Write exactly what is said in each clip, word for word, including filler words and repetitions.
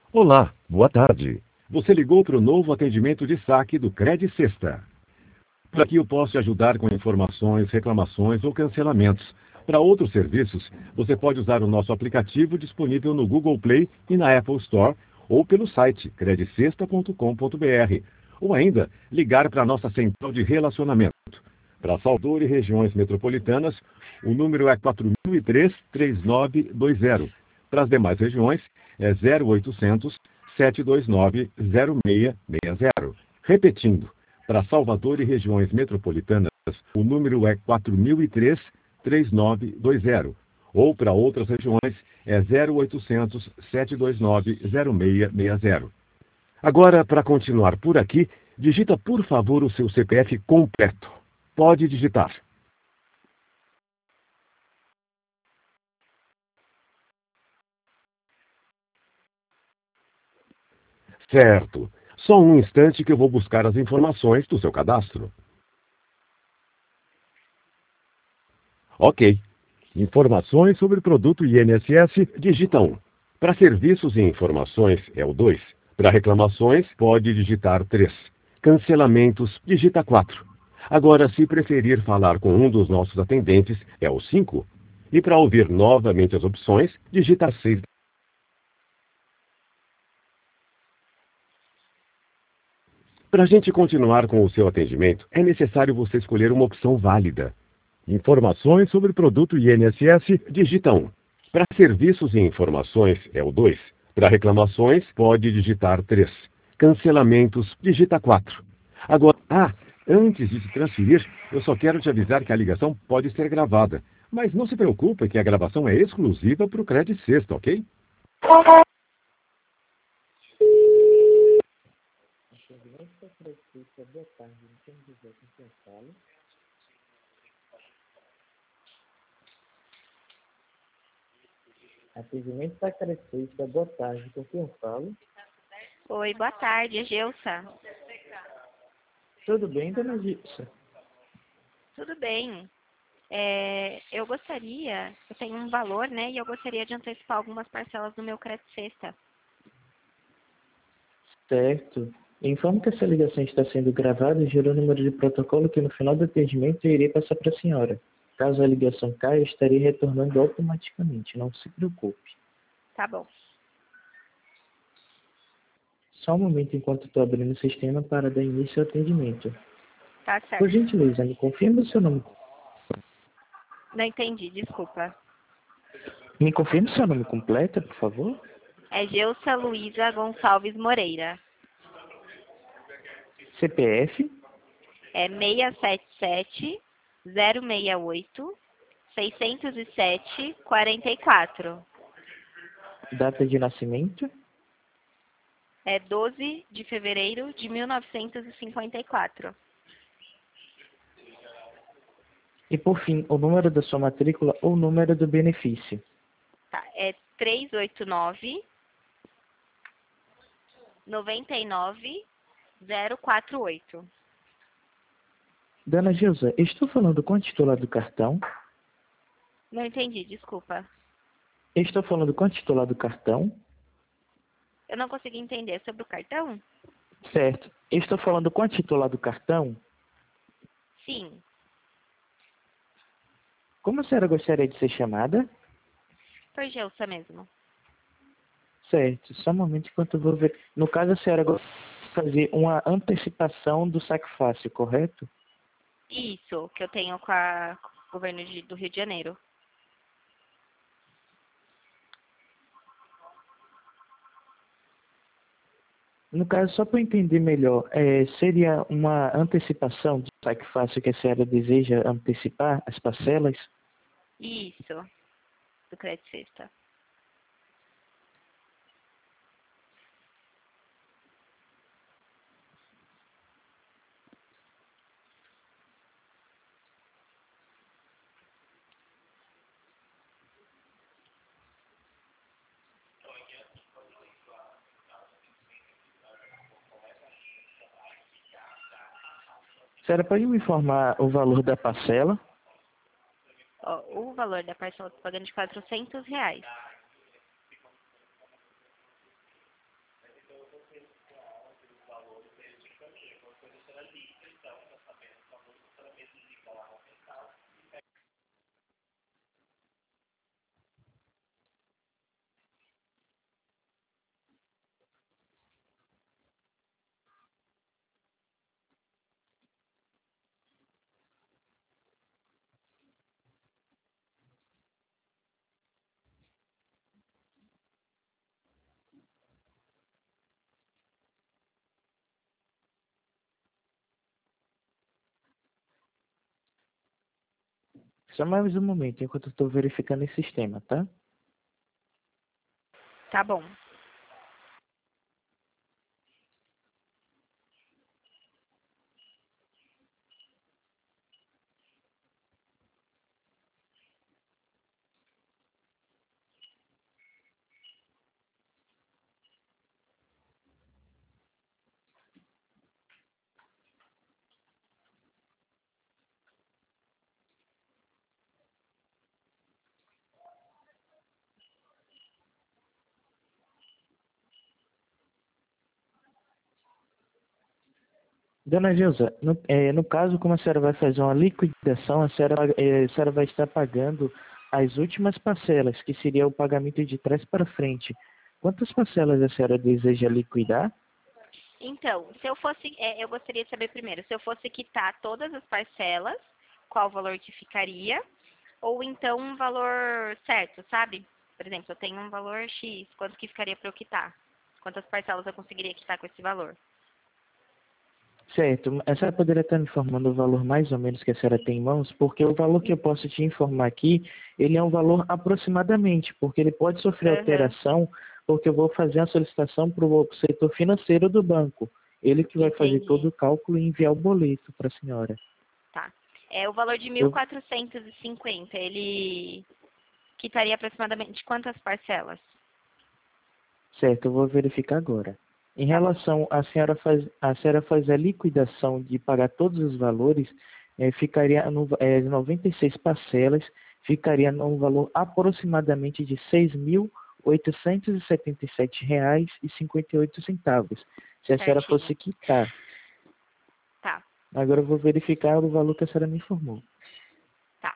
Olá, boa tarde. Você ligou para o novo atendimento de saque do Cred Sexta. Por aqui eu posso te ajudar com informações, reclamações ou cancelamentos. Para outros serviços, você pode usar o nosso aplicativo disponível no Google Play e na Apple Store ou pelo site cred sexta ponto com ponto br ou ainda ligar para a nossa central de relacionamento. Para Salvador e regiões metropolitanas, o número é quatro mil e três, três nove dois zero. Para as demais regiões, é zero oitocentos, sete dois nove, zero seis seis zero. Repetindo, para Salvador e regiões metropolitanas, o número é quatro mil e três, três nove dois zero. Ou para outras regiões, é zero oitocentos, sete dois nove, zero seis seis zero. Agora, para continuar por aqui, digita por favor o seu C P F completo. Pode digitar. Certo. Só um instante que eu vou buscar as informações do seu cadastro. Ok. Informações sobre o produto I N S S, digita um. Para serviços e informações, é o dois. Para reclamações, pode digitar três. Cancelamentos, digita quatro. Agora, se preferir falar com um dos nossos atendentes, é o cinco. E para ouvir novamente as opções, digita seis. Para a gente continuar com o seu atendimento, é necessário você escolher uma opção válida. Informações sobre o produto I N S S, digita um. Para serviços e informações, é o dois. Para reclamações, pode digitar três. Cancelamentos, digita quatro. Agora, ah, antes de se transferir, eu só quero te avisar que a ligação pode ser gravada. Mas não se preocupe que a gravação é exclusiva para o Cred Sexta, ok? Boa tarde, quem dizer com quem falo? Atendimento da Crescista, boa tarde, com quem eu falo? Oi, boa tarde, é Geusa. Tudo bem, dona Gilson? Tudo bem. É, eu gostaria, eu tenho um valor, né, e eu gostaria de antecipar algumas parcelas do meu crédito sexta. Certo. Informo que essa ligação está sendo gravada e gerou o número de protocolo que no final do atendimento eu irei passar para a senhora. Caso a ligação caia, eu estarei retornando automaticamente, não se preocupe. Tá bom. Só um momento enquanto estou abrindo o sistema para dar início ao atendimento. Tá certo. Por gentileza, me confirme o seu nome. Não entendi, desculpa. Me confirme o seu nome completo, por favor? É Geusa Luiza Gonçalves Moreira. C P F? É seis sete sete, zero seis oito, seis zero sete, quatro quatro. Data de nascimento? É doze de fevereiro de mil novecentos e cinquenta e quatro. E por fim, o número da sua matrícula ou número do benefício. Tá, é três oito nove, nove nove, zero quatro oito. Dona Gilza, estou falando com a titular do cartão? Não entendi, desculpa. Estou falando com a titular do cartão? Eu não consegui entender sobre o cartão? Certo. Estou falando com a titular do cartão? Sim. Como a senhora gostaria de ser chamada? Por Geusa mesmo. Certo. Só um momento enquanto eu vou ver. No caso, a senhora gostaria de fazer uma antecipação do saque fácil, correto? Isso, que eu tenho com, a, com o governo de, do Rio de Janeiro. No caso, só para eu entender melhor, é, seria uma antecipação do saque fácil que a senhora deseja antecipar as parcelas? Isso, do crédito sexta. A senhora pode me informar o valor da parcela? Ó, o valor da parcela do pagando de quatrocentos reais. Só mais um momento, enquanto eu estou verificando esse sistema, tá? Tá bom. Dona Gilza, no, é, no caso, como a senhora vai fazer uma liquidação, a senhora, é, a senhora vai estar pagando as últimas parcelas, que seria o pagamento de trás para frente. Quantas parcelas a senhora deseja liquidar? Então, se eu fosse, é, eu gostaria de saber primeiro, se eu fosse quitar todas as parcelas, qual o valor que ficaria, ou então um valor certo, sabe? Por exemplo, eu tenho um valor X, quanto que ficaria para eu quitar? Quantas parcelas eu conseguiria quitar com esse valor? Certo, a senhora poderia estar me informando o valor mais ou menos que a senhora tem em mãos, porque o valor que eu posso te informar aqui, ele é um valor aproximadamente, porque ele pode sofrer Aham, alteração, porque eu vou fazer a solicitação para o setor financeiro do banco. Ele que vai fazer todo entendi. o cálculo e enviar o boleto para a senhora. Tá. É o valor de mil Eu, quatrocentos e cinquenta, ele quitaria aproximadamente quantas parcelas? certo, eu vou verificar agora. Em Tá bom. relação a senhora faz a senhora faz a liquidação de pagar todos os valores, eh, ficaria no, eh, noventa e seis parcelas, ficaria num valor aproximadamente de seis mil oitocentos e setenta e sete reais e cinquenta e oito centavos, se a senhora Certinho. fosse quitar. Tá, Agora eu vou verificar o valor que a senhora me informou. tá.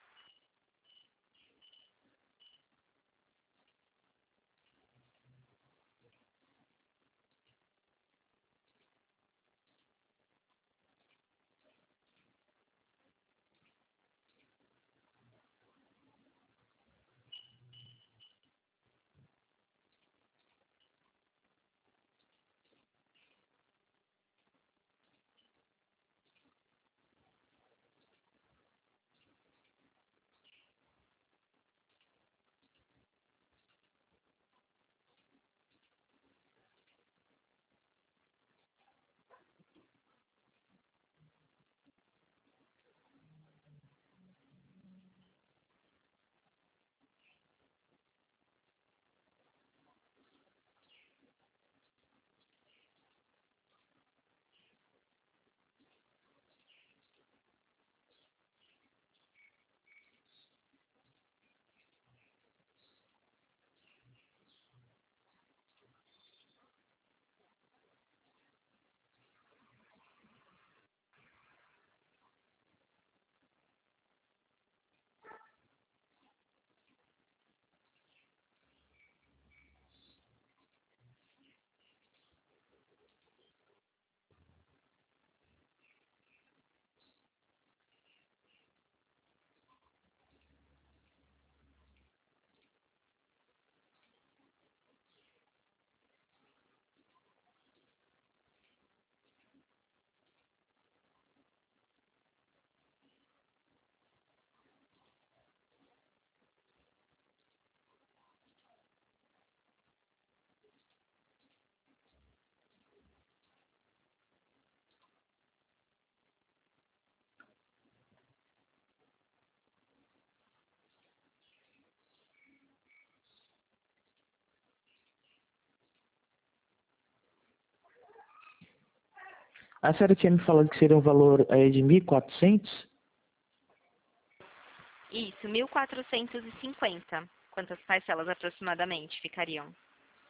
A senhora tinha me falado que seria um valor eh, de mil e quatrocentos? Isso, mil quatrocentos e cinquenta. Quantas parcelas aproximadamente ficariam?